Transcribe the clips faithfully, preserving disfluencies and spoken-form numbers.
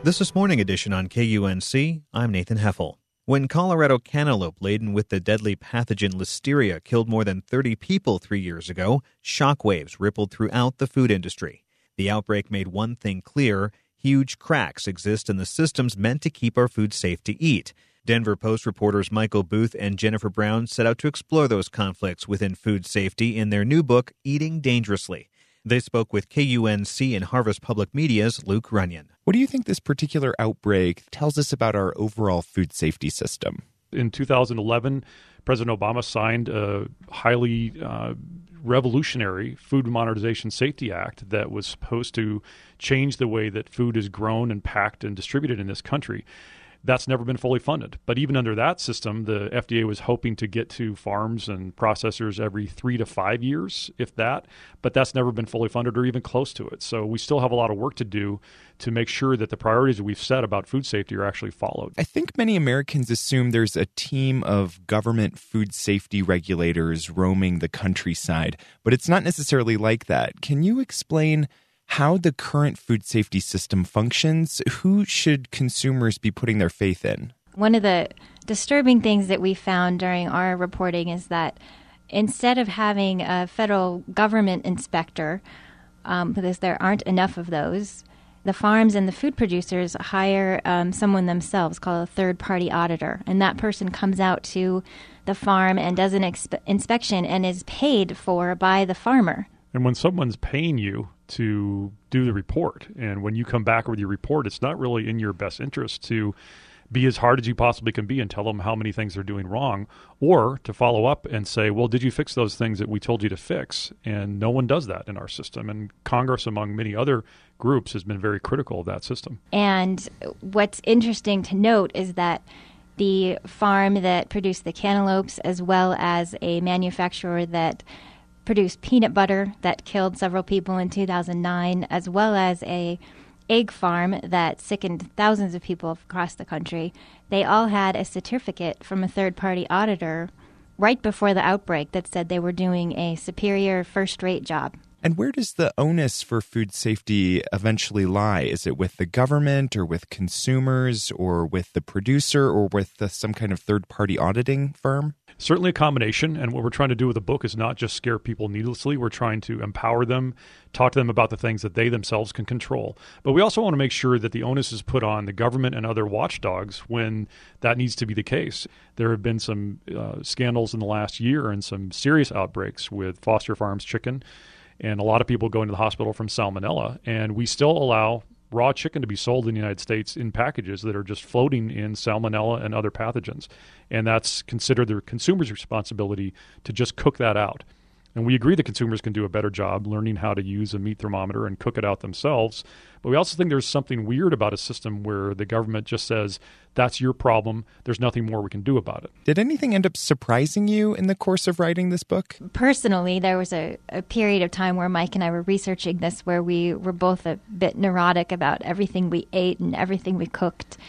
This is Morning Edition on K U N C. I'm Nathan Heffel. When Colorado cantaloupe laden with the deadly pathogen Listeria killed more than thirty people three years ago, shockwaves rippled throughout the food industry. The outbreak made one thing clear: huge cracks exist in the systems meant to keep our food safe to eat. Denver Post reporters Michael Booth and Jennifer Brown set out to explore those conflicts within food safety in their new book, Eating Dangerously. They spoke with K U N C and Harvest Public Media's Luke Runyon. What do you think this particular outbreak tells us about our overall food safety system? In two thousand eleven, President Obama signed a highly uh, revolutionary Food Modernization Safety Act that was supposed to change the way that food is grown and packed and distributed in this country. That's never been fully funded. But even under that system, the F D A was hoping to get to farms and processors every three to five years, if that. But that's never been fully funded or even close to it. So we still have a lot of work to do to make sure that the priorities that we've set about food safety are actually followed. I think many Americans assume there's a team of government food safety regulators roaming the countryside, but it's not necessarily like that. Can you explain how the current food safety system functions? Who should consumers be putting their faith in? One of the disturbing things that we found during our reporting is that instead of having a federal government inspector, um, because there aren't enough of those, the farms and the food producers hire um, someone themselves called a third-party auditor. And that person comes out to the farm and does an exp- inspection and is paid for by the farmer. And when someone's paying you to do the report, and when you come back with your report, it's not really in your best interest to be as hard as you possibly can be and tell them how many things they're doing wrong, or to follow up and say, well, did you fix those things that we told you to fix? And no one does that in our system. And Congress, among many other groups, has been very critical of that system. And what's interesting to note is that the farm that produced the cantaloupes, as well as a manufacturer that produced peanut butter that killed several people in two thousand nine, as well as a egg farm that sickened thousands of people across the country, they all had a certificate from a third-party auditor right before the outbreak that said they were doing a superior, first-rate job. And where does the onus for food safety eventually lie? Is it with the government or with consumers or with the producer or with the, some kind of third-party auditing firm? Certainly a combination, and what we're trying to do with the book is not just scare people needlessly. We're trying to empower them, talk to them about the things that they themselves can control. But we also want to make sure that the onus is put on the government and other watchdogs when that needs to be the case. There have been some uh, scandals in the last year and some serious outbreaks with Foster Farms chicken, and a lot of people going to the hospital from salmonella, and we still allow raw chicken to be sold in the United States in packages that are just floating in salmonella and other pathogens. And that's considered the consumer's responsibility to just cook that out. And we agree that consumers can do a better job learning how to use a meat thermometer and cook it out themselves. But we also think there's something weird about a system where the government just says, that's your problem. There's nothing more we can do about it. Did anything end up surprising you in the course of writing this book? Personally, there was a, a period of time where Mike and I were researching this where we were both a bit neurotic about everything we ate and everything we cooked.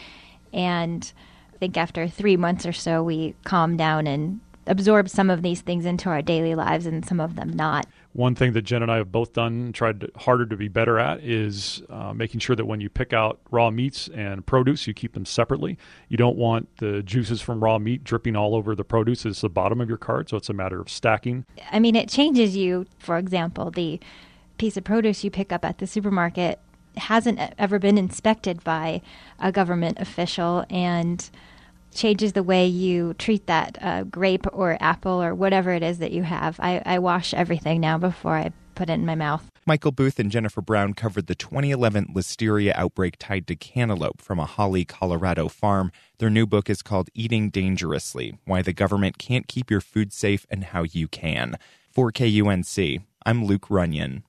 And I think after three months or so, we calmed down and absorb some of these things into our daily lives and some of them not. One thing that Jen and I have both done, tried to, harder to be better at, is uh, making sure that when you pick out raw meats and produce, you keep them separately. You don't want the juices from raw meat dripping all over the produce at the bottom of your cart, so it's a matter of stacking. I mean, it changes you. For example, the piece of produce you pick up at the supermarket hasn't ever been inspected by a government official, and changes the way you treat that uh, grape or apple or whatever it is that you have. I, I wash everything now before I put it in my mouth. Michael Booth and Jennifer Brown covered the twenty eleven Listeria outbreak tied to cantaloupe from a Holly, Colorado farm. Their new book is called Eating Dangerously: Why the Government Can't Keep Your Food Safe and How You Can. For K U N C, I'm Luke Runyon.